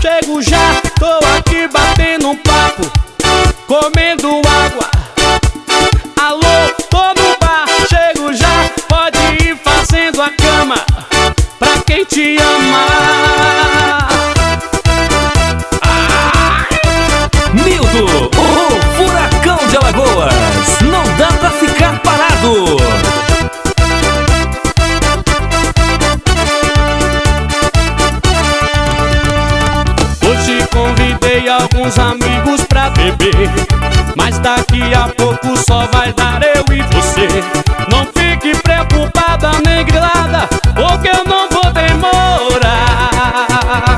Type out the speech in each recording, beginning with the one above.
chego já, tô aqui batendo um papo, comendo água. Alô, tô no bar, chego já, pode ir fazendo a cama pra quem te ama. Mildo, o furacão de Alagoas, não dá pra ficar parado. Hoje convidei alguns amigos pra beber, mas daqui a pouco só vai dar eu e você. Não fique preocupada nem grilada, porque eu não vou demorar.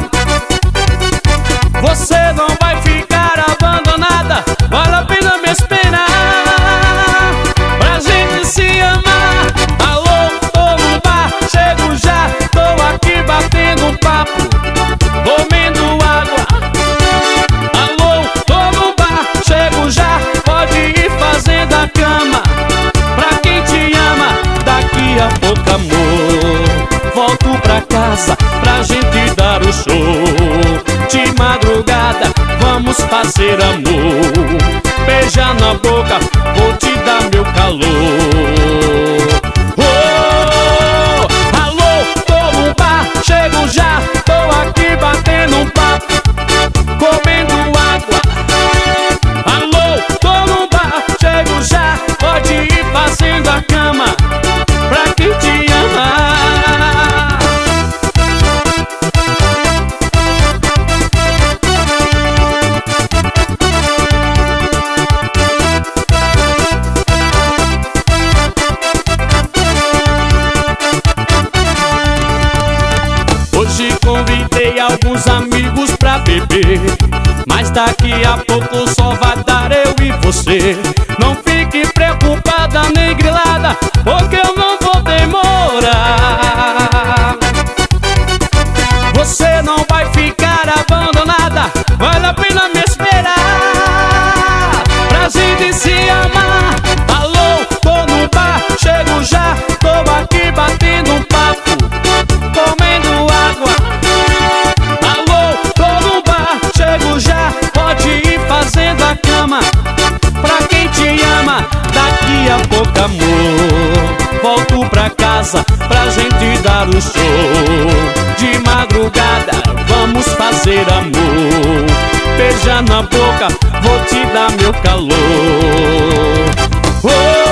Você não vai ficar abandonada, vale a pena me esperar pra gente se amar. Alô, tô no bar, chego já, tô aqui batendo um papo, comendo água. Alô, tô no bar, chego já, pode ir fazendo a cama pra quem te ama. Daqui a pouco, amor, volto pra casa pra gente dar o show. De madrugada vamos fazer amor, beija na boca, vou te dar meu calor. Oh, alô, tô no bar, chego já, tô aqui batendo um papo, comendo água. Alô, tô no bar, chego já, pode ir fazendo a cama pra quem te ama. Hoje convidei alguns amigos pra beber, mas daqui a pouco só vai dar eu e você. Não fique preocupada nem grilada, porque eu não vou demorar. Você não vai ficar abandonada, vale a pena me esperar pra gente se amar. Alô, tô no bar, chego já, tô aqui batendo um papo, comendo água. Alô, tô no bar, chego já, pode ir fazendo a cama pra quem te ama. Daqui a pouco, amor, volto pra casa pra gente dar o show. De madrugada vamos fazer amor, beija na boca, vou te dar meu calor. Oh,